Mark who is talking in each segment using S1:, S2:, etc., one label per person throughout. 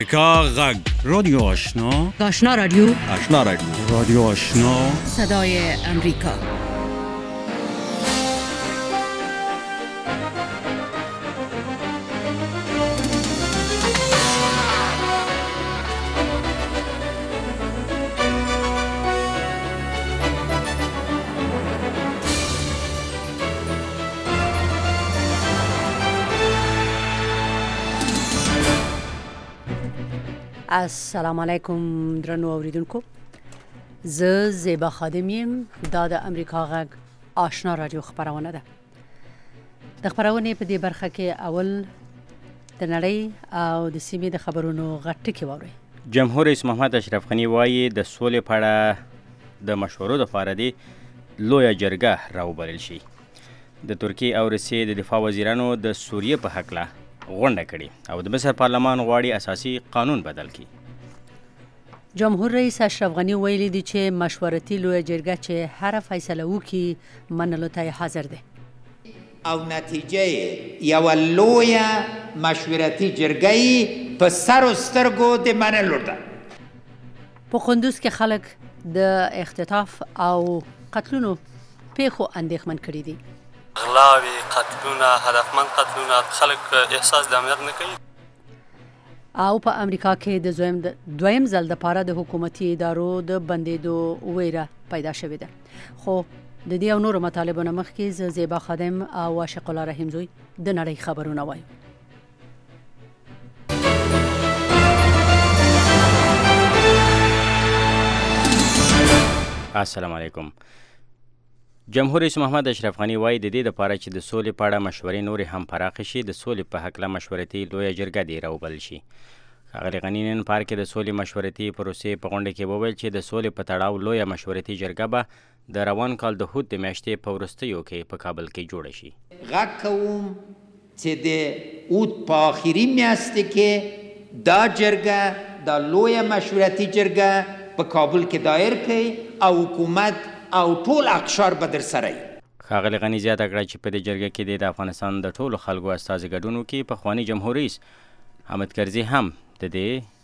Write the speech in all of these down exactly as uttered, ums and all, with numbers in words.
S1: امریکا غږ رادیو آشنا
S2: آشنا رادیو
S1: آشنا رادیو رادیو آشنا
S2: صدای امریکا. السلام علیکم درنو اوریدونکو، زه زیبا خادم یم. دا د امریکا غږ آشنا رادیو خبرونه ده. د خبرونې په دې برخه کې اول د نړۍ او د سیمې د خبرونو غټ ټکي واورئ.
S3: جمهور رئیس محمد اشرف غنی وایي د سولې په اړه د مشورو لپاره دی لویه جرګه راوبلل شي. د ترکیې او روسیې د دفاع وزیرانو د سوریې په هکله غونډه کړي او د مصر پارلمان غواړي اساسي قانون بدل کړي.
S2: جمهور رئیس اشرف غنی ویلي دی چې مشورتي لویه جرګه چې هر فیصله وکړي منلو ته حاضر دی
S4: او نتیجه یو لویه مشورتي جرګه په سر او سترګو د منلو ده.
S2: په قندوز کې خلک د اختطاف او قتلونو پیښو اندېښمن کړي دي.
S5: غلاوی، قتلونه، هدفمند قتلونه، خلک احساس د امنیت نه کوي.
S2: او په امریکا کې د دویم دویم ځل د پاره د حکومتي ادارو د بندېدو ویره پیدا شوې ده. خو د دې او نورو مطالبو نه مخکې زه زیبا خادم او عاشق الله رحیم زوی د نړۍ خبرونه وایم.
S3: السلام علیکم. جمهور رئیس محمد اشرف غنی وایي د دې لپاره چې د سولې په اړه مشورې نورې هم پراخې شي د سولې په هکله مشورتي لویه جرګه دې راوبلل شي. ښاغلي غني نن پارک کې د سولې مشورتي پروسې په غونډه کې وویل چې د سولې په تړاو لویه مشورتي جرګه به د روان کال د هود د میاشتې په وروستیو کې په کابل کې جوړه شي.
S4: غږ کوم چې د هود په آخري میاشت کې دا جرګه دا لویه مشورتي جرګه په کابل کې دایر کړي او حکومت او ټول اقشار به در سره وي.
S3: ښاغلي غني زیاته کړه چې په دې جرګه کې د افغانستان د ټولو خلکو استازي ګډون وکړي. پخواني جمهور رئیس حامد کرزي هم د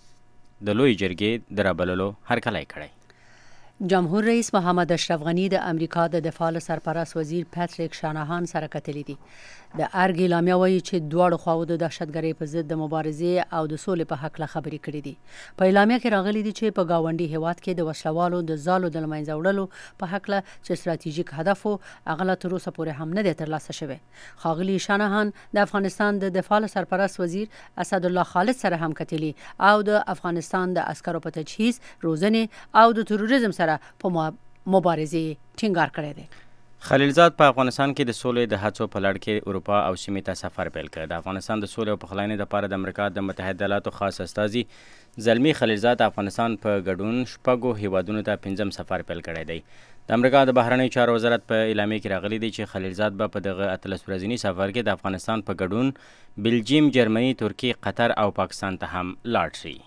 S3: دې د لوی جرګې د رابللو هرکلی کړی.
S2: جمهور رئیس محمد اشرف غنی د امریکا د دفاع سرپرست وزیر پاتریک شانهان سره کتلی دي. د ارګ اعلامیه وایي چې دواړو خواو د دهشتګرۍ په ضد د مبارزې او د سولې په حق له خبرې کړې دي. په اعلامیه کې راغلي دي چې په گاونډي هیواد کې د وسلوالو د زالو د لمنځه وړلو په حق له چې ستراتیژیک هدف او هغه لا تر اوسه پورې هم نه دی ترلاسه شوی. ښاغلي شانهان د افغانستان د دفاع سرپرست وزیر اسدالله خالد سره هم کتلی او د افغانستان د عسکرو په تجهیز، روزنې او د تروریزم سره په مبارزې ټینګار کړی دی.
S3: خلیلزاد په افغانستان کې د سولې د هڅو په لړ کې اروپا او سیمې ته سفر پیل کړ. د افغانستان د سولې او پخلاینې لپاره د امریکا د متحده ایالاتو خاص استازي زلمی خلیلزاد افغانستان په ګډون شپږو هیوادونو ته پنځم سفر پیل کړی دی. د امریکا د بهرنیو چارو وزارت په اعلامیه کې راغلی دی چې خلیلزاد به په دغه اتلس ورځني سفر کې د افغانستان په ګډون بلجیم، جرمني، ترکیې، قطر او پاکستان ته هم لاړ شي.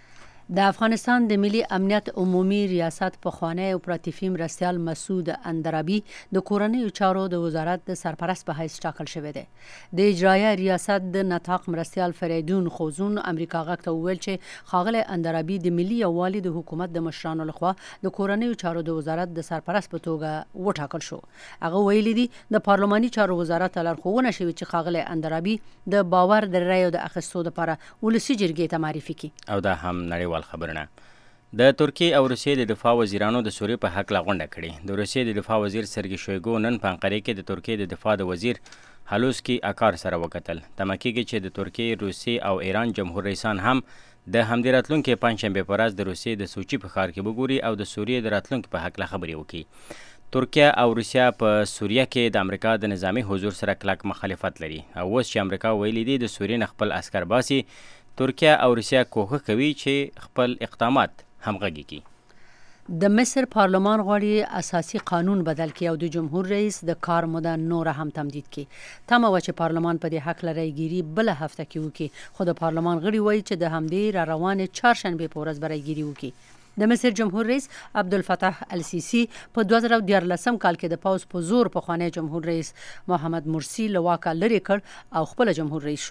S2: د افغانستان د ملي امنیت عمومي ریاست پخوانی اپراتیفي مرستیال مسعود اندرابي د کورنیو چارو د وزارت د سرپرست په حیث ټاکل شوی دی. د اجرایه ریاست د نطاق مرستیال فریدون خوزون امریکا غږ ته وویل چې ښاغلی اندرابي د ملي یووالي د حکومت د مشرانو لخوا د کورنیو چارو د وزارت د سرپرست په توګه وټاکل شو. هغه ویلي دي د پارلماني چارو وزارت لارښوونه شوې چې ښاغلی اندرابي د باور د رایو د اخیستو لپاره ولسي جرګې ته معرفي کړي.
S3: او دا هم نړیوال خبرونه. د ترکیې او روسیې د دفاع وزیرانو د سوریې په حق لا غونډه کړې. د روسیې د دفاع وزیر سرګي شویګو نن په انقرې کې د ترکیې د دفاع د وزیر هلوسکی اکار سره وکتل. تمه کېږي چې د ترکیې، روسیې او ایران جمهور رئیسان هم د همدې راتلونکي پنجشنبې په ورځ د روسیې د سوچي په ښار کې وګوري او د سوریې د راتلونکي په حق لا خبرې وکړي. ترکیه او روسیه په سوریه کې د امریکا د نظامی حضور سره کلک مخالفت لري او اوس چې امریکا ویلي دی د سوریې نه خپل عسکر باسي، ترکیه او روسیه کوښښ کوي چې خپل اقدامات همغږي کړي.
S2: د مصر پارلمان غواړي اساسي قانون بدل کړي او د جمهور رئیس د کار موده نور هم تمدید کړي. تمه وه چې پارلمان په دې حق لرایګيري بل هفته کې وکړي، خو د پارلمان غړي وایي چې د همدې را روانې چهارشنبې په ورځ به رایګيري وکړي. د مصر جمهور رئیس عبدالفتاح السیسی په دوه زره دیارلسم کال کې د پوز په زور پخوانی جمهور رئیس محمد مرسی له واکه لرې کړ او خپل جمهور رئیس شو.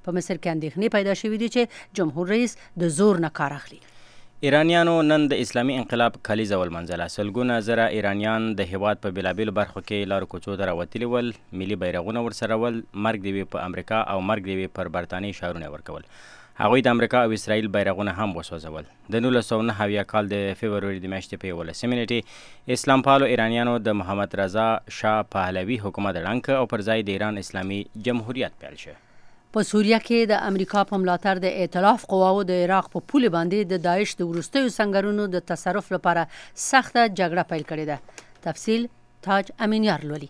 S2: په مصر کې اندېښنې پیدا شوې دي چې جمهور رئیس د زور نه کار اخلي.
S3: ایرانیانو نن د اسلامي انقلاب کلیزه ولمنځله. سلګونه زره ایرانیان د هیواد په بېلابېلو برخو کې لارو کوڅو ته راوتلي ول، ملي بیرغونه ورسره ول، مرګ دې وي په امریکا او مرګ دې وي پر برطانیې شعارونه ورکول. هغوی د امریکا او اسرائیل بیرغونه هم وسوځول. د نولس سوه نهه اویا کال د فبروري د میاشتې په یولسمې نېټې اسلام پالو ایرانیانو د محمد رضا شاه پهلوي حکومت ړنګ او پر ځای د ایران اسلامي جمهوریت پیل شه.
S2: په سوریه کې د امریکا په ملاتړ د ائتلاف قواو د عراق په پولې باندې د داعش د وروستیو سنګرونو د تصرف لپاره سخته جګړه پیل کړې ده. تفصیل تاج امینیار لولي.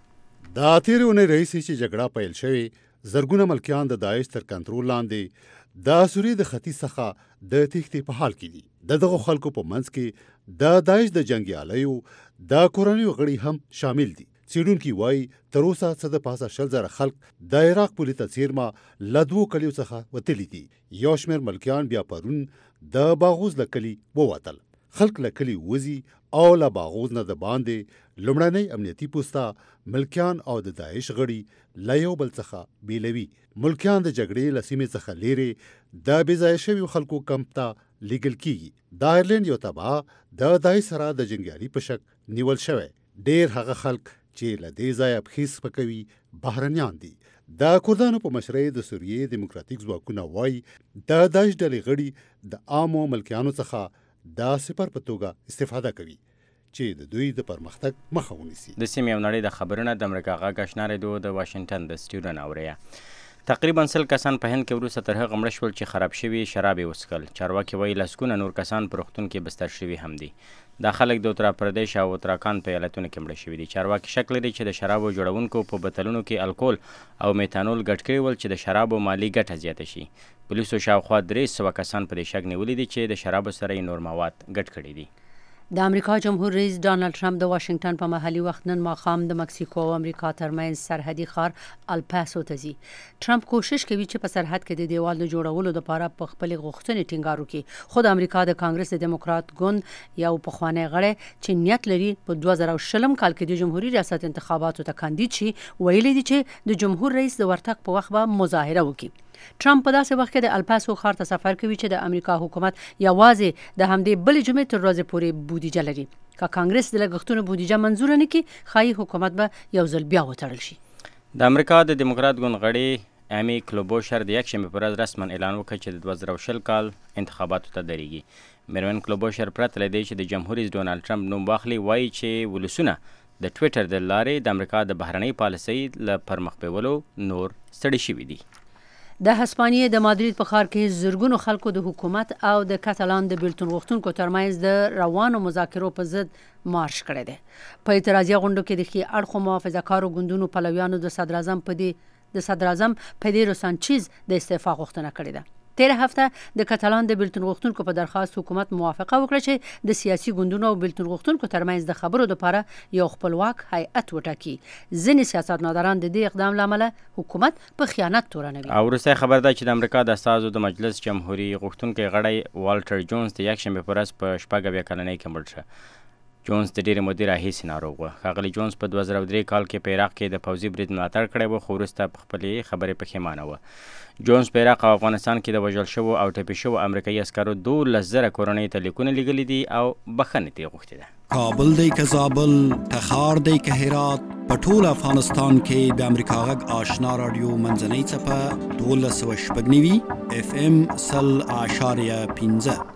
S6: دا تیرې اونۍ راهیسې چې جګړه پیل شوې، زرګونه ملکیان د داعش تر کنټرول لاندې د سوریې د ختیځ څخه د تېښتې په حال کې دي. د دغو خلکو په منځ کې د داعش د جنګیالیو د کورنیو غړي هم شامل دي. څېړونکي وایي تر اوسه څه د پاسه شل زره خلک د عراق پولې ته څیرمه له دوو کلیو څخه وتلي دي. یو شمېر ملکیان بیا پرون د باغوز له کلي ووتل. خلک له کلي وځي او له باغوز نه د باندې لومړنۍ امنیتي پوسته ملکیان او د داعش غړي له یو بل څخه بیلوي. ملکیان د جګړې له سیمې څخه لیرې د بې ځایه شویو خلکو کمپ ته لیږل کېږي. د آیرلینډ یو تبعه د داعش سره د جنګیالي په شک نیول شوی. ډېر هغه خلک چې له دې ځایه پښې سپکوي بهرنیان دي. د کردانو په مشرۍ د سوریې دیموکراتیک ځواکونه وایي د داعش ډلې غړي د عامو ملکیانو څخه د سپر په توګه استفاده کوي چې د دوی د پرمختګ مخه ونیسي.
S3: د سیمې او نړۍ د خبرونه د امریکا غږ اشنا رادیو د واشنګټن د سټوډیو نه اورئ. تقریبا سل کسان په هند کې وروسته تر هغه مړه شول چې خراب شوي شراب یې وڅښل. چارواکي وایي لسګونه نور کسان په روغتون کې بستر شوي هم دي. دا خلک د اترا پردیش او اتراکان په ایالتونو کې مړه شوي دي. چارواکي شک لري چې د شرابو جوړونکو په بوتلونو کې الکول او میتانول ګډ کړي ول چې د شرابو مالي ګټه زیاته شي. پولیسو شاوخوا درې سوه کسان په دې شک نیولي دي چې د شرابو سره یې نور مواد ګډ کړي دي.
S2: د امریکا جمهور رئیس ډانلډ ټرمپ د واشنګټن په محلي وخت نن ماښام د مکسیکو او امریکا ترمنځ سرحدي ښار الپاسو ته ځي. ټرمپ کوشش کوي چې په سرحد کې د دیوال د جوړولو لپاره په خپلې غوښتنې ټینګار وکړي. خو د امریکا د کانګرس د دیموکرات ګوند یو پخوانی غړی چې نیت لري په دوه زره شلم کال کې د جمهوریت ریاست انتخاباتو ته کاندید شي، ویلي دي چې د جمهور رئیس د ورتګ په وخت به مظاهره وکړي. ټرمپ په داسې وخت کې د الپاسو ښار ته سفر کوي چې د امریکا حکومت یوازې د همدې بلې جمعې تر ورځې پورې بودیجه لري. که کانګرس د لګښتونو بودیجه منظوره نه کړي، ښایي حکومت به یو ځل بیا وتړل شي.
S3: د امریکا د دیموکرات ګوند غړي امی کلوبوشر د یکشنبې په ورځ رسما اعلان وکړ چې د دوه زره شل کال انتخاباتو ته درېږي. میروین کلوبوشر پرته له دې چې د جمهور رئیس ډونالډ ټرمپ نوم واخلي، وایي چې ولسونه د ټویټر د لارې د امریکا د بهرنۍ پالیسۍ له پرمخ بیولو نور ستړي شوي دي.
S2: د هسپانیې د مادرید په ښار کې زرګونو خلکو د حکومت او د کاتالان د بیلتون غوښتونکو ترمنځ د روانو مذاکرو په ضد مارش کړی دی. په اعتراضیه غونډو کې د ښي اړخو محافظه‌کارو ګوندونو پلویانو د صدراعظم په دې د صدراعظم پیدرو سانچیز د استعفا غوښتنه کړې ده. تیر هفته د کاتالان د بیلتون غوښتونکو په درخواست حکومت موافقه وکړه چې د سیاسي ګوندونو او بیلتون غوښتونکو ترمنځ د خبرو لپاره یو خپلواک هیئت وټاکي. ځینې سیاستمداران د دې اقدام له امله حکومت په خیانت تورنوي.
S3: او وروستی خبر ده چې د امریکا د استازو د مجلس جمهوري غوښتونکی غړی والټر جونز د یکشنبې په ورځ په شپږ اویا کلنۍ کې مړ شه. جونز د ډېرې مودې راهیسې ناروغ و. ښاغلي جونز په دوه زره درې کال کې په عراق کې د پوځي برید ملاتړ کړی و، خو وروسته په خپلې خبرې پښیمانه و. جونز په عراق او افغانستان کې د وژل شوو او ټپي شوو امریکایي عسکرو دولس زره کورنۍ ته لیکونه لیږلي دي او بخښنې ترې غوښتې ده.
S7: کابل دی که زابل، تخار دی که هرات، په ټول افغانستان کې د امریکا غږ آشنا رادیو منځنۍ څپه دولس سوه شپږ نوي اف ام سل اعشاریه پنځه.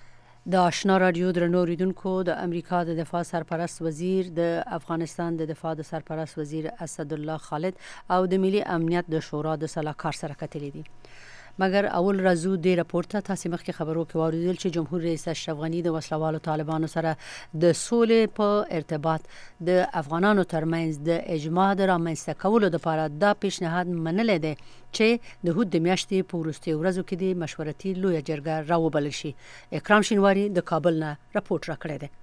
S2: د آشنا رادیو درنو اوریدونکو، د امریکا د دفاع سرپرست وزیر، د افغانستان د دفاع د سرپرست وزیر اسدالله خالد او د ملي امنیت د شورا د سلاکار سره کتلي دي. مګر اول راځو د راپور ته. تاسې مخکې خبرو کې واوریدل چې جمهور رئیس اشرف غني د وسلوالو طالبانو سره د سولې په ارتباط د افغانانو ترمنځ د اجماع د رامنځته کولو لپاره دا پیشنهاد منلی دی چې د هود د میاشتې په وروستیو ورځو کې د مشورتي لویه جرګه راوبلل شي. اکرام شینواري د کابل نه راپورټ راکړی دی.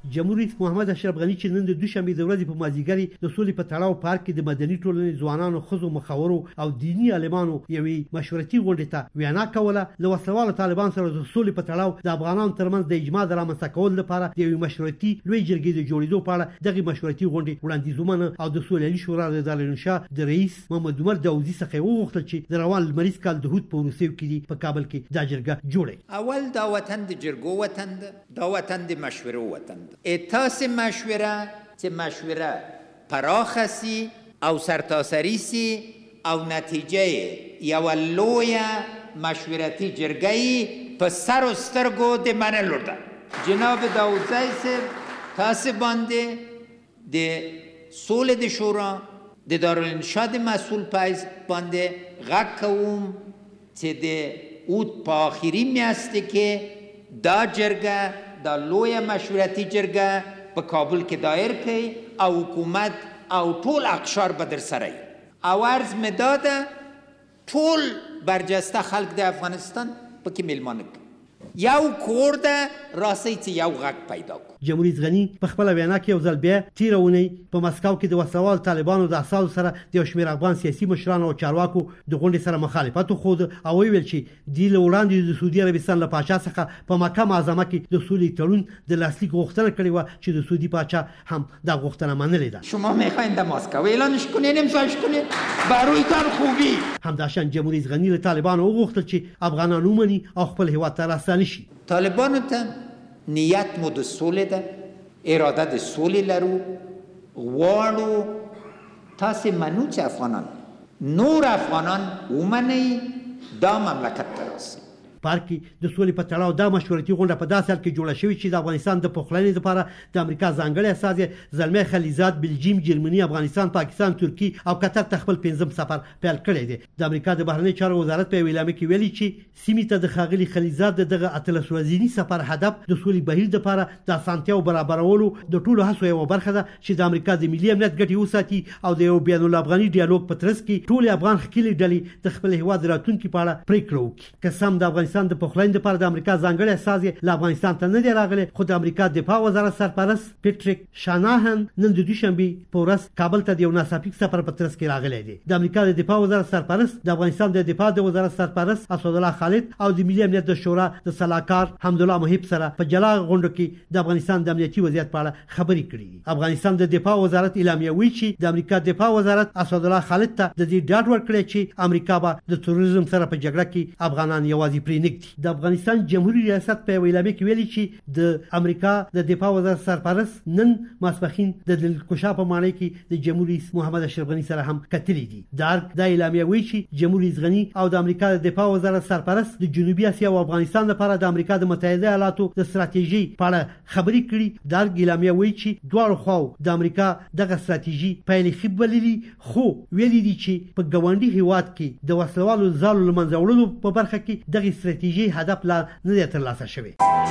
S8: جمهور رئیس محمد اشرف غني چې نن د دوشنبه د ورځې په مازیګر د سولې په تړاو پارک کې د مدني ټولنې ځوانانو خزو مخاورو او دینی عالمانو یوې مشورتي غونډې ته وینا کوله له وسلوال طالبان سره د سولې په تړاو د افغانانو ترمنځ د اجماع د رامنځته کولو لپاره د یوې مشورتي لوی جرګې د جوړېدو په اړه دغه مشورتي غونډې وړاندیزونه او د سولې شورا د ادارې نشه د رئیس محمد عمر داودي څخه وغوښتل چې د روان لمریز کال د هوت په وروستیو کې په کابل کې دا جرګه جوړه.
S4: اول دا وطن د جرګو وطن ده، دا وطن د مشورو وطن ده. اساس مشوره چې مشوره پراخه سي او سرتاسري سي او نتیجه یو لویه مشورتي جرګه په سر او سترګو د منلو ده. جناب داودزی صاحب تاسو باندې د سولې د شورا د دارالانشاد مسئول پایز باندې غږ کوم چې د اوت په آخري میاشت کې دا جرګه دا لویه مشورتي جرګه په کابل کې دایر کړي او حکومت او ټول اقشار به در سره او عرض مې داده ټول برجسته خلک د افغانستان پکې میلمانه کړي. یو کور ده راسي چې یو غږ پیدا کو.
S8: جمهور رئیس غني په خپل وینا کې یو ځل بیا تیره اونۍ په مسکو کې د وسلوال طالبانو د اساسو سره د یو شمېر افغان سیاسي مشرانو او چارواکو د غونډې سره مخالفت وښود او ویل چې دی له وړاندې د سعودي عربستان له پاچا څخه په مکه معظمه کې د سولې تړون د لاسلیک غوښتنه کړې وه چې د سعودي پاچا هم دا غوښتنه منلې ده.
S4: شما میخواین در مسکو اعلانش کنین امضاش کنین برایتان خوبی.
S8: همداشان جمهور رئیس غني له طالبانو وغوښتل چې افغانان ومني او خپل هیواد ته راستانه شي.
S4: طالبانو ته نیت مو د سولې ده، اراده د سولې لرو، غواړو تاسو منو چې افغانان نور افغانان ومني دا مملکت ته راسي.
S8: پارک د سولې په تړاو دا مشورتي غونډه په داسې حال کې جوړه شوې چې د افغانستان د پخلاینې لپاره د امریکا ځانګړی استازی زلمی خلیزاد بلجیم، جرمني، افغانستان، پاکستان، ترکی او قطر ته خپل پنځم سفر پیل کړی دی. د امریکا د بهرنی چارو وزارت په اعلامیه کې ویلي چې سیمې ته د ښاغلي خلیزاد دغه اتلس ورځني سفر هدف د سولې بهیر لپاره د اسانتیاو برابرولو د ټولو هڅو یوه برخه ده چې د امریکا د ملي امنیت ګټې وساتي او د یو بین الافغاني ډیالوګ په ترڅ کې ټول افغان ښکېلې ډلې د خپل هیواد راتلونکي په اړه پریکړه وکړي. که سم د افغانستان د پخلاینې لپاره د امریکا ځانګړی استازی له افغانستان ته نه دی راغلی، خو د امریکا دفاع وزارت سرپرست پیټریک شاناهن نن د دوشنبې په ورځ کابل ته د یو ناڅاپي سفر په ترڅ کې راغلی دی. د امریکا د دفاع وزارت سرپرست د افغانستان د دفاع د وزارت سرپرست اسدالله خالد او د ملي امنیت د شورا د سلاکار حمدالله محب سره په جلا غونډه کې د افغانستان د امنیتي وضعیت په اړه خبرې کړې. افغانستان د دفاع وزارت اعلامیه وی چې د امریکا دفاع وزارت اسدالله خالد ته د دې ډاډ ورکړی چې امریکا به د تروریزم سره په جګړه کې افغانان یوازې پرې نږدي. د افغانستان جمهوریت ریاست په اعلامیه کې ویلي چې د امریکا د دفاع وزارت سرپرست نن ماسپښین د دلکشا په معنی کې د جمهور رئیس محمد اشرف غني سره هم کتلې دي. د د اعلامیه وی چې جمهور رئیس غني او د امریکا د دفاع وزارت سرپرست د جنوبي اسیا او افغانستان لپاره د امریکا د متحده ایالاتو د ستراتیژي په اړه خبرې کړي. د اعلامیه وی چې دواړو خواو د امریکا دغه ستراتیژي پایلې ښې بللي، خو ویلي دي چې په ګاونډي هیواد کې د وسلوالو ځالو له منځه وړلو په برخه کې دغه ستراتیژي هدف لا نه دی ترلاسه شوی.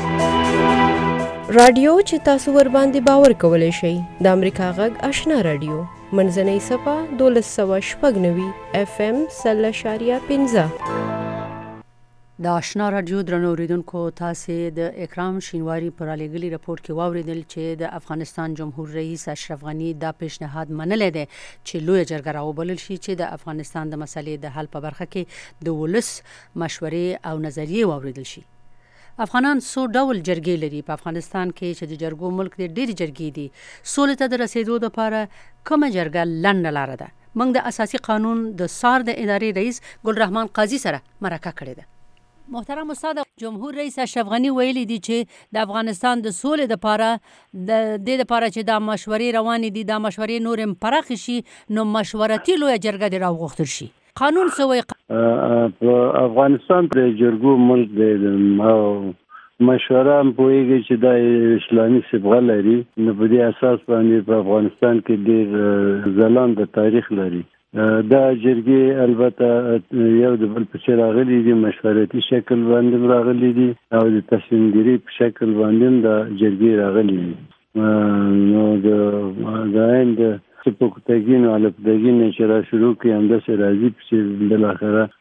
S9: رادیو چې تاسو ور باندې باور کولای شئ د امریکا غږ آشنا رادیو منځنۍ صفه دولس سوه شپږ نوي اف ام سل اشاریه پنځه.
S2: د آشنا رادیو درنو اوریدونکو تاسو د اکرام شینواری پر لګلی راپور کې واوریدل چې د افغانستان جمهور رئیس اشرف غني دا پیشنهاد منلی دی چې لوی جرګه راوبلل شي چې د افغانستان د مسلې د حل په برخه کې د ولس مشورې او نظریې واوریدل شي. افغانان څو ډول جرګې لري. په افغانستان کې چې د جرګو ملک دی ډېرې جرګې دي. سولې ته د رسیدو لپاره کومه جرګه لنډه لاره ده؟ موږ د اساسي قانون د سار د ادارې رئیس ګل رحمان قاضي سره مرکه کړې ده. محترم استاد، جمهور رئیس اشرف غني ویلي دي چې د افغانستان د سولې لپاره د دې لپاره چې دا مشورې روانې دي، دا مشورې نور هم پراخ شي، نو مشورتي لویه جرګه دې راوغوښتل شي. قانون څه وایي؟
S10: په افغانستان د جرګو ملک دی او مشوره هم پوهېږي چې دا اسلامي صبغه لري، نو په دې اساس باندې په افغانستان کې ډېر ځلانده تاریخ لري. دا جرګې البته یو د بل په څېر راغلي دي، مشورتي شکل باندې راغلي دي او د تصمیمګیري په شکل باندې دا جرګې راغلي دي. نو د آیند چې په کتګین او الپدګین چې را شروع کړي همداسې راځي چې بالاخره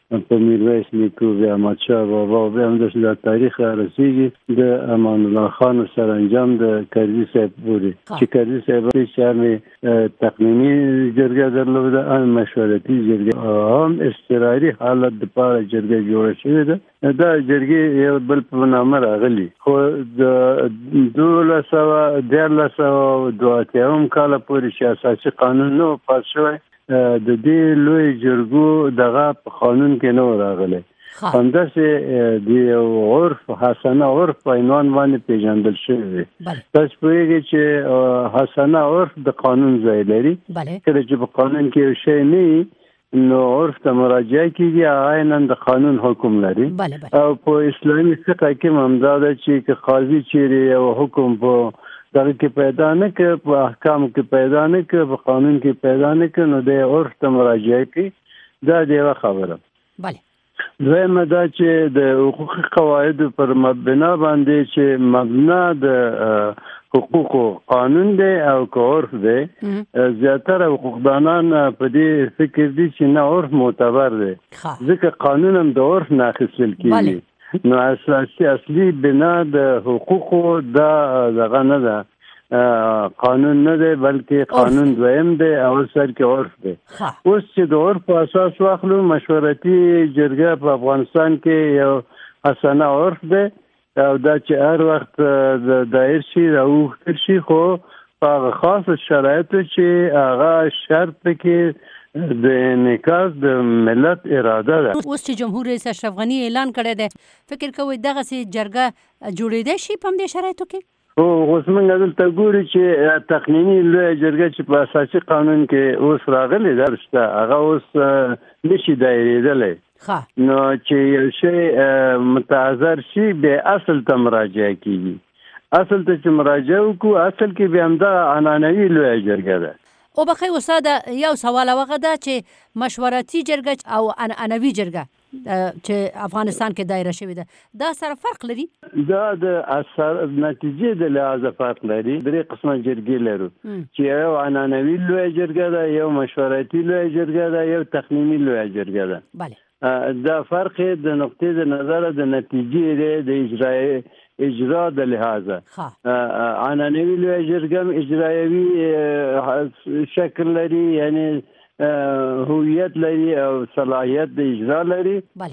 S10: په میرویس نیکو بیا احمدشاه بابا بیا هم د تاریخ رسیږي د امان الله خان سره انجام د کرزي صاحب پورې چې کرزي صاحب چې هم تقنینی جرګه درلوده هم مشورتي جرګه هم استقراري حالت د پاره جرګه جوړه شوې ده دا جرګې یو بل په نامه راغلي خو د دولس سوه دیارلس سوه دوه اتیایم کاله پورې چې اساسي قانون نه پاس شوی د دې لوی جرګو دغه په قانون کې نه راغلی همداسې د عرف حسنه عرف په عنوان باندې پیژندل شوی تاسو پوهیږئ چې حسنه عرف د قانون ځای لري کله چې په قانون کې یو شی نه نو عرف ته مراجعه کیږي عیناً د قانون حکم لري او په اسلامي فقه کې همدا ده چې قاضي چیرې یو حکم په دغه کې پیدا نه که په احکام کې پیدا نه که په قانون کې پیدا نه که نو د عرف ته مراجعه کوي دا د یوه خبره دویمه دا چې د حقوقي قواعدو پر مبنا باندې چې مبنا د حقوقو قانون دی او که عرف دی زیاتره حقوقدانان په دې فکر دي چې نه عرف معتبر دی ځکه قانون هم د عرف نه اخیستل کېږي نو اساسي اصلي بنا د حقوقو دا دغه نه ده قانون نه دی بلکې قانون دویم دی او سر کې عرف دی اوس چې د عرف په اساس واخلو مشورتي جرګه په افغانستان کې یو حسنه عرف دی او دا چې هر وخت د دایر شي راوښتل شي خو په هغه خاص شرایطو چې هغه شرط کې د انعکاس د ملت اراده ده
S2: اوس چې جمهور رئیس اشرف غنی اعلان کړی دی فکر کوئ دغسې جرګه جوړېدی شي په همدې شرایطو کې
S10: خو اوس موږ دلته ګورو چې تقنیني لویه جرګه چې په اساسي قانون کې اوس راغلی ده شته هغه اوس نشي دایرېدلی نو چې یو شی متعذر شي بیا اصل ته مراجعه کیږي اصل ته چې مراجعه وکړو اصل کې بیا همدغه عنعنوي لویه جرګه ده
S2: او بخیر استاد یو سوال هغه ده چې مشورتي جرګه او عنعنوي جرګه چې افغانستان کې دایره شوې ده دا سره فرق لري
S10: دا د اثر نتیجې د لحاظه فرق لري درې قسمه جرګې لرو چې یو عنعنوي لویه جرګه ده یو مشورتي لویه جرګه ده یو تقنیني لویه جرګه ده بله دا فرق د نقطې د نظر د نتیجې د اجرای اجرا د لحاظه عنعنوي لویه جرګه اجرایوي شکل لري یعنی هویت لري او صلاحیت د اجرا لري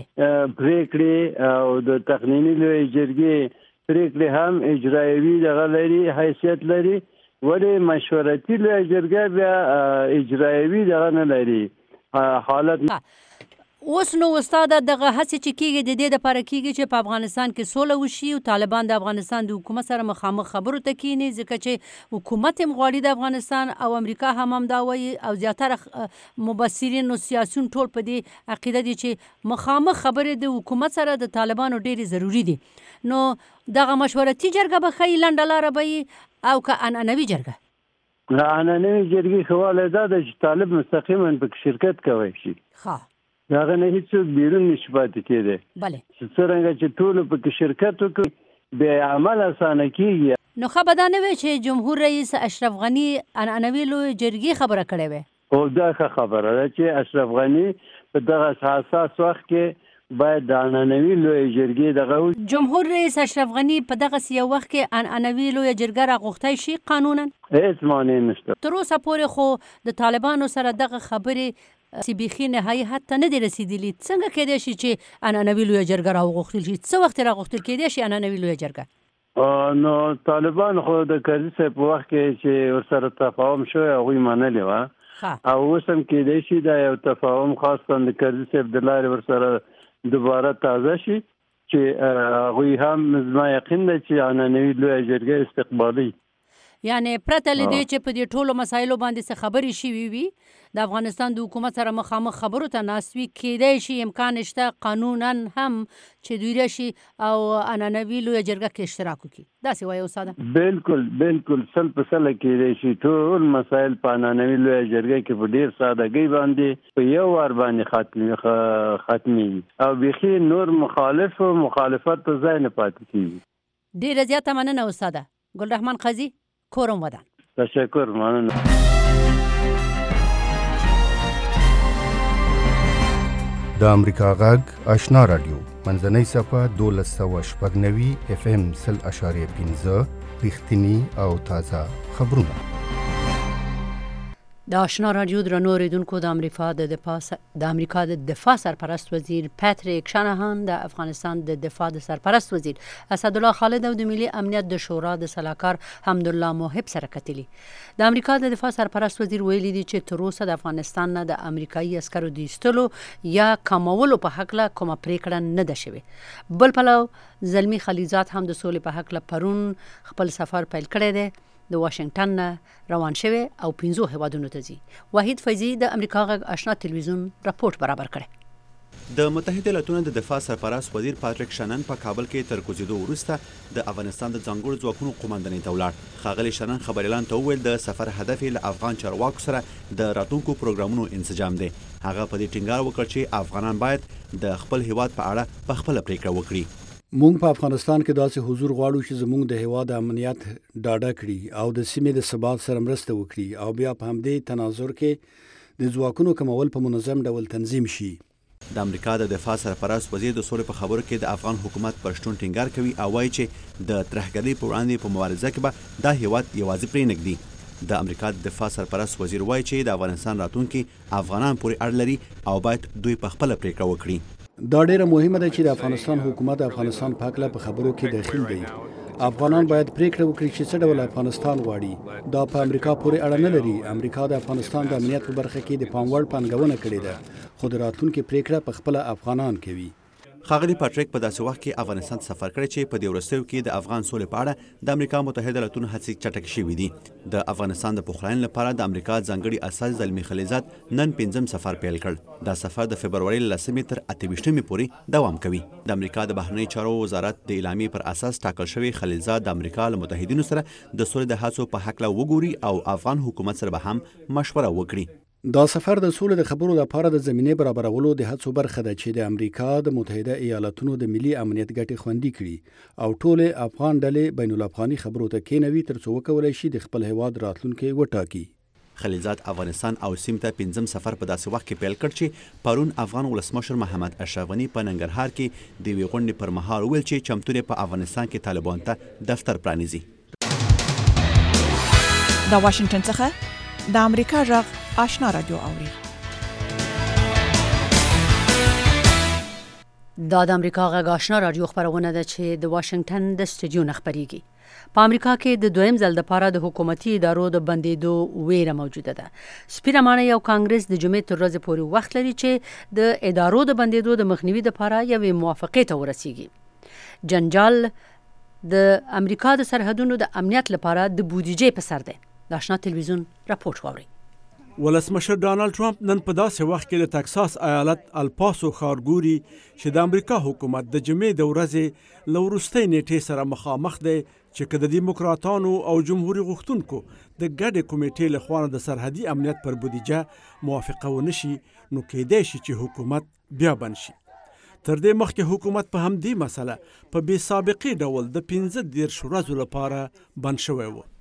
S10: پریکړې او د تقنیني لویه جرګې پریکړې هم اجرایوي دغه لري حیثیت لري ولې مشورتي لویه جرګه بیا اجرایوي دغه نه لري حالت
S2: اوس نو استاد دغه هڅې چې کیږي د دې لپاره کیږي چې په افغانستان کې سوله وشي او طالبان د افغانستان د حکومت سره مخامخ خبرو ته کینی ځکه چې حکومت هم غواړي د افغانستان او امریکا هم هم دا وایي او زیاتره مبصرین او سیاسیون ټول په دې عقیده دي چې مخامخ خبرې د حکومت سره د طالبانو ډېرې ضروری دي نو دغه مشورتي جرګه به ښایي لنډه لاره به وي او که عنعنوي جرګه
S10: عنعنوي جرګې ښه والی دا ده چې طالب مستقیما پکې شرکت کولی شي هغه نه هیڅوک بیرون نشي پاتې کېدی چې څرنګه چې ټولو پکې شرکت وکړي بیا عمل اسانه کېږي
S2: نو ښه به دا نه وی چې جمهور رئیس اشرف غني عنعنوي لویې جرګې خبره کړې وی
S10: او دا ښه خبره ده چې اشرف غني په دغه حساس وخت کې باید د عنعنوي لویې جرګې دغه
S2: جمهور رئیس اشرف غني په دغسې یو وخت کې عنعنوي لویه جرګه راغوښتی شي قانونا
S10: هېڅ مانع نشته
S2: تر اوسه پورې خو د طالبانو سره دغه خبرې سی بیخي نهایي حد ته نه دی رسېدلي څنګه کیدای شي چې عنعنوي لویه جرګه راوغوښتل شي څه وخت راغوښتل کیدای شي عنعنوي لویه جرګه
S10: نو طالبان خو د کرزي صاحب په وخت کې چې ورسره تفاهم شوی هغوی منلې وه او اوس هم کیدای شي دا یو تفاهم خاصا د کرزي صاحب د لارې ورسره دوباره تازه شي چې هغوی هم زما یقین دی چې عنعنوي لویه جرګه استقبالي
S2: یعنی پرته له دې چې په دې ټولو مسایلو باندې څه خبرې شوي وي د افغانستان د حکومت سره مخامخ خبرو ته ناست وي کیدای شي امکان شته قانونا هم چې دوی راشي او عنعنوي لویه جرګه کې اشتراک وکړي داسې وایي استاده
S10: بالکل بالکل سل په سله کیدای شي ټول مسایل په عنعنوي لویه جرګه کې په ډېر سادهګۍ باندې په یو وار باندې ختمېږي او بیخي نور مخالف او مخالفت ته ځای نه پاتې کېږي
S2: ډېره زیاته مننه استاده ګلرحمان قاضي کورم ودان
S10: تشکر مننه
S11: د امریکا غږ آشنا رادیو منځنۍ صفحه دولس سوه شپږ نوي اف ام سل اشاریه پنځه رښتیني او تازه خبرونه.
S2: د آشنا رادیو درنو اوریدونکو، د امریکا د دفاع د امریکا د دفاع سرپرست وزیر پاتریک شانهان د افغانستان د دفاع د سرپرست وزیر اسدالله خالد او د ملي امنیت د شورا د سلاکار حمدالله موحب سره کتلي. د امریکا د دفاع سرپرست وزیر ویلي دي چې تر اوسه د افغانستان نه د امریکایي عسکرو د ایستلو یا کمولو په حق له کومه پریکړه نه ده شوې. بل پلو زلمی خلیزات هم د سولې په حق له پرون خپل سفر پیل کړی دی. د واشنگټن نه روان شوی او پنځو هیوادونو ته ځي. وحید فیضی د امریکا غږ آشنا تلویزیون راپورټ برابر کړی.
S12: د متحده ایالاتونو د دفاع سرپرست وزیر پاتریک شانن په کابل کې تر کوزیدو وروسته د افغانستان د ځانګړو ځواکونو قومندانۍ ته ولاړ. ښاغلي شانن خبريالان ته وویل د سفر هدف له افغان چارواکو سره د راتلونکو پروګرامونو انسجام دی. هغه په دې ټینګار وکړ چې افغانان باید د خپل هیواد په اړه په خپله پریکړه وکړي.
S7: مونږ په افغانستان کې داسې حضور غواړو چې زموږ د هیواد امنیت ډاډه کړي او د سیمې د ثبات سره مرسته وکړي او بیا په همدې تناظر کې د ځواکونو کمول په منظم ډول تنظیم شي.
S12: د امریکا د دفاع سرپرست وزیر د سولې په خبرو کې د افغان حکومت پر شتون ټینګار کوي او وایي چې د ترهګرۍ په وړاندې په مبارزه کې به دا هیواد یوازې پرې نږدي. د امریکا د دفاع سرپرست وزیر وایي چې د افغانستان راتلونکي افغانان پورې اړه لري او باید دوی په خپله پریکړه وکړي.
S7: دا ډیره مهمه ده چې د افغانستان حکومت د افغانستان په حق په خبرو کې داخل دی. افغانان باید پریکړه وکړي چې څه ډول افغانستان غواړي. دا په امریکا پورې اړه نه لري. امریکا د افغانستان د امنیت په برخه کې د پام وړ پانګونه کړې ده، خو د راتلونکي پریکړه په خپل افغانان کوي.
S12: ښاغلي پاتریک په داسې وخت کې افغانستان سفر کړی چې په دې وروستیو کې د افغان سولې په اړه د امریکا متحده ایالاتونو هڅې چټکې شوي دي. د افغانستان د پخلاینې لپاره د امریکا ځانګړي استازي زلمي خلیزات نن پنځم سفر پیل کړ. دا سفر د فبرورۍ له لسمې تر اته ویشتمې پورې دوام کوي. د امریکا د بهرنۍ چارو وزارت د اعلامیې پر اساس ټاکل شوی خلیزات د امریکا له متحدینو سره د سولې د هڅو په هکله وګوري او افغان حکومت سره به هم مشوره وکړي.
S7: دا سفر د سولې د خبرو لپاره د زمینې برابرولو د هڅو برخه ده چې د امریکا د متحده ایالاتونو د ملي امنیت ګټې خوندي کړي او ټول افغان ډلې بین الافغاني خبرو ته کېنوي ترڅو وکولای شي د خپل هیواد راتلونکي وټاکي.
S12: خلیزات افغانستان او سیم ته پنځم سفر په داسې وخت کې پیل کړ چې پرون افغان ولسمشر محمد اشرف غني په ننګرهار کې د یوې غونډې پر مهال وویل چې چمتو دی په افغانستان کې طالبان ته دفتر پرانیزي.
S13: د واشنگټن څخه د امریکا غږ آشنا رادیو اوري.
S2: دا د امریکا غږ آشنا رادیو خبرونه ده چې د واشنگټن د سټډیو نه خبريږي. په امریکا کې د دویم ځل لپاره د حکومتي ادارو د بندیدو ویره موجوده ده. سپیره مانه یو کانګرس د جمعې تر ورځې پورې وخت لري چې د ادارو د بندیدو د مخنیوي لپاره یوې موافقې ته ورسیږي. جنجال د امریکا د سرحدونو د امنیت لپاره د بودیجې په سر ده. د آشنا تلویزیون راپورټ واوري.
S14: ولسمشر ډانلډ ټرمپ نن په داسې وخت کې د ټکساس ایالت الپاسو ښار ګوري چې د امریکا حکومت د جمعې د ورځې له وروستۍ نیټې سره مخامخ دی چې که د دیموکراتانو او جمهوري غوښتونکو د ګډې کمیټې له خوا د سرحدي امنیت پر بودیجه موافقه ونه شي نو کېدای شي چې حکومت بیا بند شي. تر دې مخکې حکومت په همدې مسله په بې سابقې ډول د پنځه دېرش ورځو لپاره بند شوی و.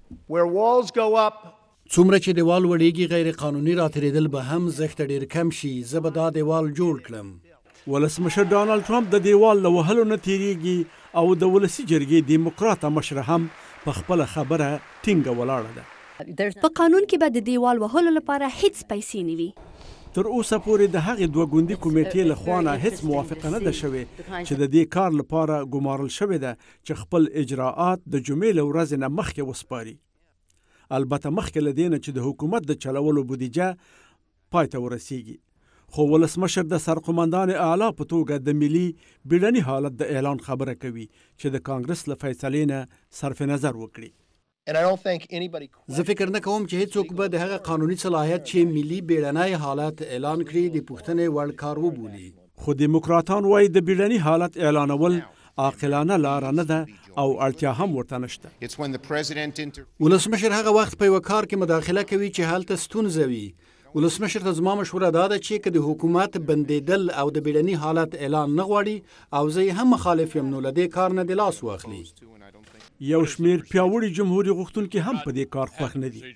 S7: څومره چې دیوال وړېږي غیر قانوني راتېرېدل به هم زښته ډېر کم شي. زه به دا دیوال جوړ کړم.
S14: ولسمشر ډانلډ ټرمپ د دیوال له وهلو نه تېرېږي او د ولسي جرګې دیموکراته مشره هم په خپله خبره ټینګه ولاړه
S15: ده. په قانون کې به د دیوال وهلو لپاره هیڅ پیسې نه وي.
S14: تر اوسه پورې د هغې دوه ګوندي کمیټې له خوا نه هیڅ موافقه نه ده شوې چې د دې کار لپاره ګمارل شوې ده چې خپل اجراعات د جمعې له ورځې نه مخکې وسپاري. البته مخکې له دې نه چې د حکومت د چلولو بودیجه پای ته ورسیږي. خو ولسمشر د سرقمندان اعلی په توګه د ملي بیړني حالت د اعلان خبره کوي چې د کانګرس له فیصلې نه صرف نظر وکړي.
S7: زه فکر نه کوم چې هیڅوک به د هغه قانوني صلاحیت چې ملي بیړنی حالت اعلان کړي د پوښتنې وړ کار وبولي.
S14: خو دیموکراتان وایي د بیړني حالت اعلانول عاقلانه لاره نه ده او اړتیا هم ورته نشته.
S7: ولسمشر هغه وخت په یو کار کې مداخله کوي چې هلته ستونزه وي. ولسمشر ته زما مشوره دا ده چې که د حکومت بندیدل او د بیړني حالت اعلان نه غواړي او زه هم مخالف یم نو له دې کار نه د لاس واخلي.
S14: یو شمیر پیاوړي جمهوریت غوښتونکي هم په دې کار خوښ نه دي.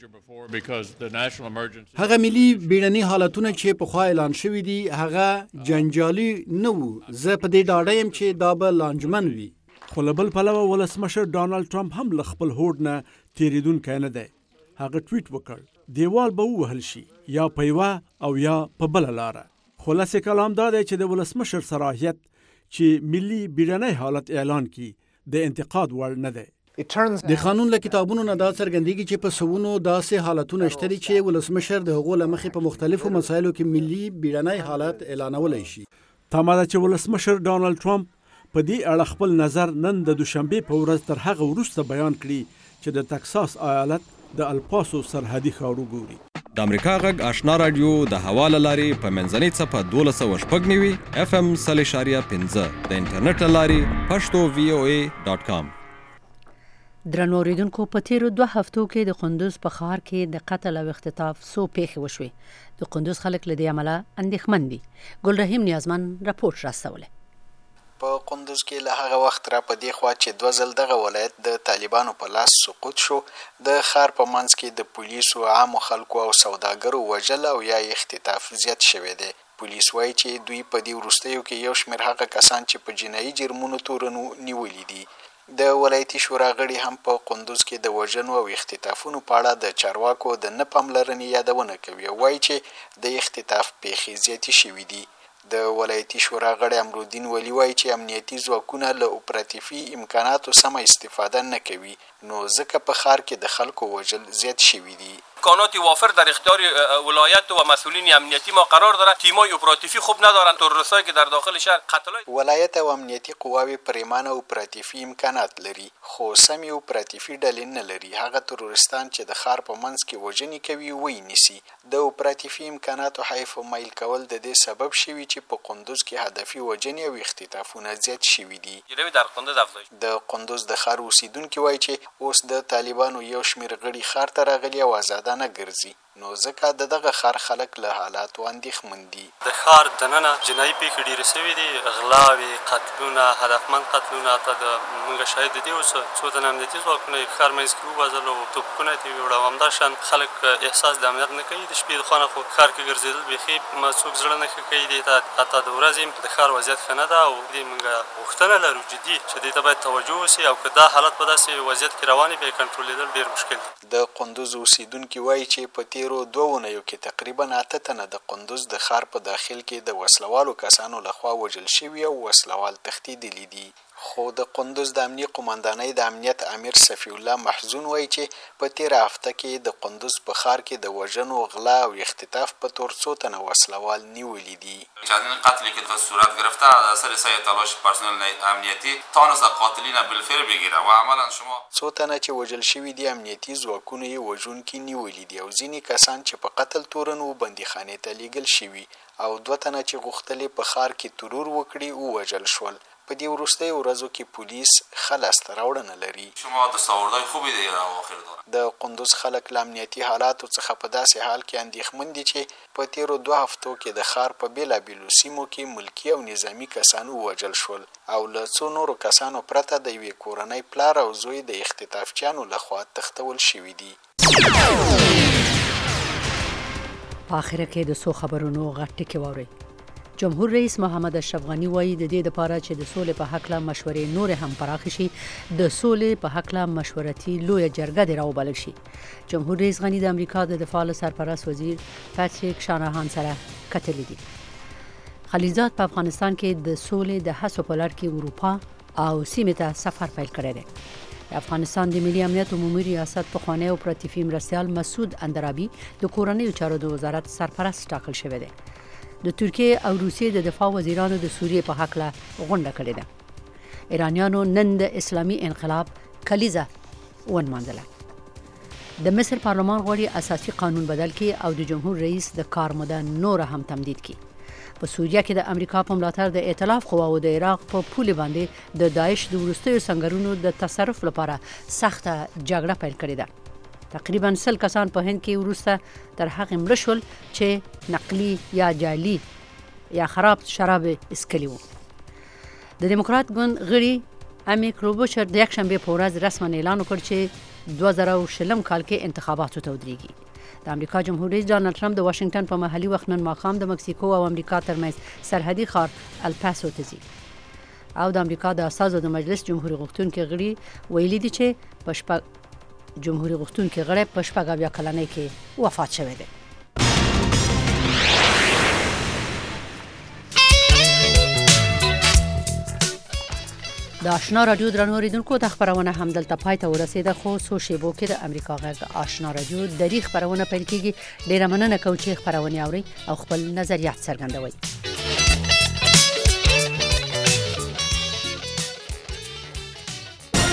S7: هغه ملي بیړني حالتونه چې پخوا اعلان شوي دي هغه جنجالي نه وو. زه په دې ډاډه یم چې دا به لانجمن وي.
S14: خو له بل پلوه ولسمشر ډانلډ ټرمپ هم له خپل هوډ نه تېرېدونکی نه دی. هغه ټویټ وکړ دیوال به ووهل شي یا په یوه او یا په بله لاره. خلاصې کلام دا دی چې د ولسمشر صلاحیت چې ملي بیړنی حالت اعلان کړي د انتقاد وړ نه دی.
S7: د قانون له کتابونو نه دا څرګندېږي چې په سوونو داسې حالتونه شته دي چې ولسمشر د هغو له مخې په مختلفو مسایلو کې ملي بیړنی حالت اعلانولی شي.
S14: تمه ده چې ولسمشر ډانلډ ټرمپ په دې اړه خپل نظر نن د دوشنبې په ورځ تر هغه وروسته بیان کړي چې د تکساس ایالت د الپاسو سرحدي ښار وګوري.
S16: د امریکا غږ آشنا رادیو د هوا له لارې په منځنۍ څپه دولس سوه شپږ نوي اف ام سل اشاریه پنځه د انټرنیټ له لارې پښتو وی او ای ډاټ کام.
S2: درنو اوریدونکو په تیرو دوه هفتو کې د قندوز په ښار کې د قتل او اختطاف څو پیښې وشوې. د قندوز خلک له دې امله اندېښمن دي. ګلرحیم نیازمن راپورټ راستولی.
S17: په قندوز کې له هغه وخت را په دې خوا چې دوه ځل دغه ولایت د طالبانو په لاس سقوط شو، د ښار په منځ کې د پولیسو، عامو خلکو او سوداګرو وژل او یا اختطاف زیات شوی دی. پولیس وایي چې دوی په دې وروستیو کې یو شمېر هغه کسان چې په جنایي جرمونو تورنو نیولي دي. د ولایتي شورا غړي هم په قندوز کې د وژنو او اختطافونو په اړه د چارواکو د نه پاملرنې یادونه کوي. وایي چې د اختطاف پیښې زیاتې شوي دي. د ولایتي شورا غړی امرالدین ولی وایي چې امنیتي ځواکونه له اپراتیفي امکاناتو سمه استفاده نه کوي، نو ځکه په ښار کې د خلکو وژل زیات شوي دي.
S18: امکانات وافر در اختیار ولایت و مسئولین امنیتی ما قرار داره. تیمای اپراتیفی خوب ندارن. تروریستایی که در داخل شهر قتلای
S17: ولایت او امنیتي قواوې پریمانه اپراتیفي امکانات لري، خو سمې اپراتیفي ډلې نه لري. هغه تروریستان چې د ښار په منځ کې وژنې کوي وی نیسي. د اپراتیفي امکاناتو حیف او میل کول د دې سبب شوي چې په قندوز کې هدفي وژنې او اختطافونه زیات شوي دي.
S18: در قندوز افزایش
S17: د قندوز د ښار اوسیدونکي وایي چې اوس د طالبانو یو شمېر غړي ښار ته راغلي او آزاده نه ګرځي، نو ځکه د دغه ښار خلک له حالاتو اندېښمن دي.
S5: د ښار دننه جنایي پیښې ډېرې سوي دي، غلاوې، قتلونه، هدفمند قتلونه. حتی د موږ شاهد د دې اوس څو تنه امنیتي ځواکونه یې ښار منځ کې ووژل او توپکونه یې ترې وړه. همداشان خلک احساس د امنیت نه کوي. د شپې د خوا نه خو ښار کې ګرځېدل بیخي څوک زړه نه ښه کوي. دې ته حتی د ورځې د ښار وضعیت ښه نه ده او دې موږ غوښتنه لرو جدي چې دې ته باید توجه وسي او که دا حالت په داسې وضعیت کې روان وي بیا یې کنټرولېدل ډېر مشکل دي.
S17: د قندوز اوسیدونکي وایي چې په تیرو دوه اونیو کې تقریبا اته تنه د قندوز د ښار په داخل کې د وسلوالو کسانو لخوا وژل شوي او وسلوال تښتېدلي دي. خو د قندوز د امنیه قماندانۍ د امنیت امیر صفی الله محزون وایي چې په تیره هفته کې د قندوز په ښار کې د وژنو، غلا او اختطاف په طور څو تنه وسلوال نیولي دي.
S19: چندین قتلی که صورت گرفته از اثر سعی تلاش پرسنل امنیتی تانست قاتلین بالفعل بگیره و عملا شما
S17: څو تنه چې وژل شوي دي امنیتي ځواکونه یې وژونکي نیولي دي او ځینې کسان چې په قتل تورن و بندیخانې ته لیږل شوي او دوه تنه چې غوښتلې په ښار کې ترور وکړي ووژل شول. په دې وروستیو ورځو کې پولیس ښه لاسته راوړنه لري.
S19: شما دستاوردهای خوبی دی اواخر داره.
S17: د قندوز خلک له امنیتي حالاتو څخه په داسې حال کې اندېښمن دي چې په تیرو دوه هفتو کې د ښار په بېلابېلو سیمو کې ملکي او نظامي کسان ووژل شول او له څو نورو کسانو پرته د یوې کورنۍ پلار او زوی د اختطافچیانو لخوا تښتول شوي دي.
S2: په آخره کې د څو خبرونو غټ ټکي واورئ. جمهور رئیس محمد اشرف غنی وایي د دې لپاره چې د سولې په هکله مشورې نور هم پراخ شي د سولې په هکله مشورتي لویه جرګه دې راوبلل شي. جمهور رئیس غنی د امریکا د دفاع له سرپرست وزیر پاتریک شاناهان سره کتلي دي. خلیلزاد په افغانستان کې د سولې د هڅو په لړ کې اروپا او سیمې ته سفر پیل کړی دی. د افغانستان د ملي امنیت عمومي ریاست پخوانی اپراتیفي مرستیال مسعود اندرابي د کورنیو چارو د وزارت سرپرست ټاکل شوی دی. د ترکیه او روسیې د دفاع وزیرانو د سوریې په هکله غونډه کړې ده. ایرانیانو نن د اسلامي انقلاب کلیزه ونمانځله. د مصر پارلمان غواړي اساسي قانون بدل کړي او د جمهور رئیس د کار موده نور هم تمدید کړي. په سوریه کې د امریکا په ملاتړ د ائتلاف قواو د عراق په پولې باندې د داعش د وروستیو سنگرونو د تصرف لپاره سخته جګړه پیل کړې ده. تقریبا سل کسان په هند کې وروسته تر هغې مړه شول چې نقلي یا جعلي یا خراب شراب اسکلي وو. د دیموکرات ګوند غړي امی کلوبوشر د یکشنبه په ورځ رسما اعلان وکړ چې دوه زره او شلم کال کې انتخاباتو ته ودرېږي. د امریکا جمهور رئیس ډانلډ ټرمپ د واشنگټن په محلي وخت نن ماښام د مکسیکو او امریکا ترمنځ سرحدي ښار الپاسو ته ځي. او د امریکا د اساسو د مجلس جمهوریت غوښتونکي غړي ویلي دي چې په شپږ جمهوریت غوښتونکي غړي په شپږ اویا کلنۍ کې وفات شوی دی. د آشنا رادیو درنو اوریدونکو د خبرونه هم دلته پای ته ورسیده، خو څو شیبو کې د امریکا غږ آشنا رادیو د خبرونه پیل کیږي. ډیره مننه کوم چې خبرونه اوري او خپل نظریات څرګندوي.